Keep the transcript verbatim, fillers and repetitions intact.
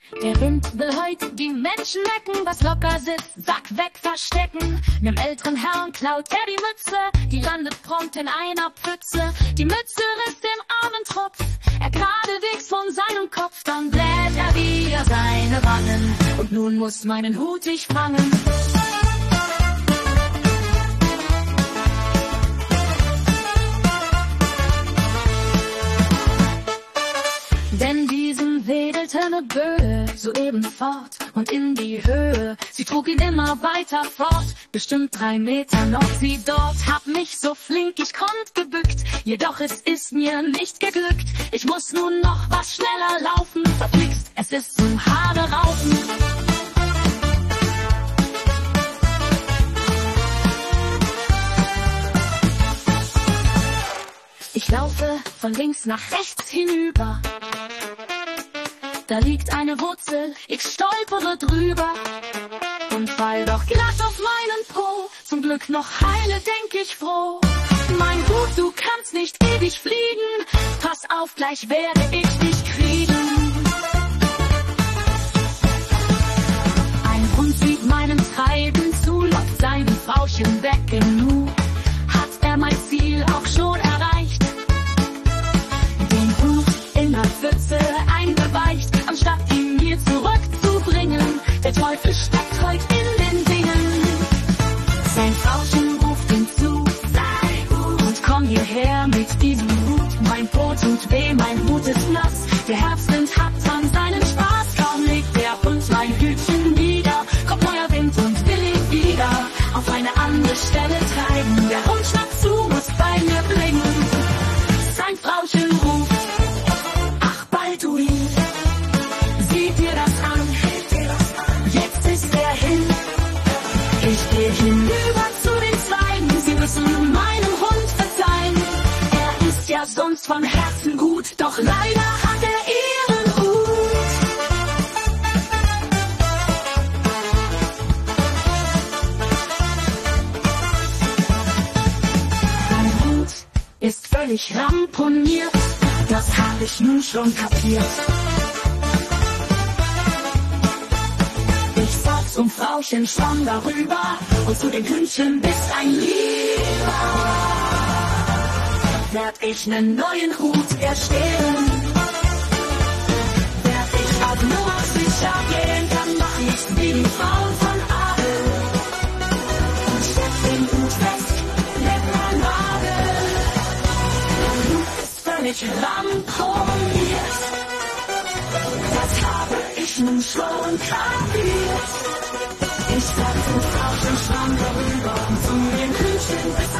Der Wind will heute die Menschen lecken, was locker sitzt, Sack weg, verstecken. Nem älteren Herrn klaut er die Mütze, die landet prompt in einer Pfütze. Die Mütze riss dem armen Tropf, er geradewegs von seinem Kopf. Dann bläht er wieder seine Wangen, und nun muss meinen Hut ich fangen. Denn diesem wedelte ne Böe soeben fort und in die Höhe. Sie trug ihn immer weiter fort, bestimmt drei Meter noch sie dort. Hab mich so flink ich konnt gebückt, jedoch es ist mir nicht geglückt. Ich muss nun noch was schneller laufen, verflixt, es ist zum Haare raufen. Ich laufe von links nach rechts hinüber. Da liegt eine Wurzel, ich stolpere drüber und fall doch glatt auf meinen Po. Zum Glück noch heile, denk ich froh. Mein Hut, du kannst nicht ewig fliegen, pass auf, gleich werde ich dich kriegen. Ein Hund sieht meinem Treiben zu, lockt seinem Frauchen weg genug. Hat er mein Ziel auch schon erreicht? Den Hut in der Pfütze eingeweicht, anstatt ihn mir zurückzubringen. Der Teufel steckt heut in den Dingen. Sein Frauchen ruft ihn zu, sei gut und komm hierher mit diesem Hut. Mein Po tut weh, mein Hut ist nass, der Herbstwind hat an seinen Spaß. Kaum legt der Hund mein Hütchen nieder, kommt neuer Wind und will ihn wieder auf eine andere Stelle treiben. Der Hund schnappt zu, muss bei mir bringen. Sein Frauchen ruft, ach Balduin, sieh dir das an, jetzt ist er hin. Ich geh hinüber zu den Zweigen, sie müssen meinem Hund verzeihen. Er ist ja sonst von Herzen gut, doch leider hat er ihren Hut. Mein Hut ist völlig ramponiert, das hab ich nun schon kapiert. Ich sag zum Frauchen schon darüber und zu den Hündchen bist ein Lieber. Werd ich nen neuen Hut erstellen, werd ich auf Nummer sicher gehen, dann mach ich's wie die Frauen von Adel und steck den Hut fest, mit ner Nadel. Der Hut ist völlig ramponiert, das habe ich nun schon kapiert. Ich sag zum Frauchen schon darüber und zu den Hündchen bis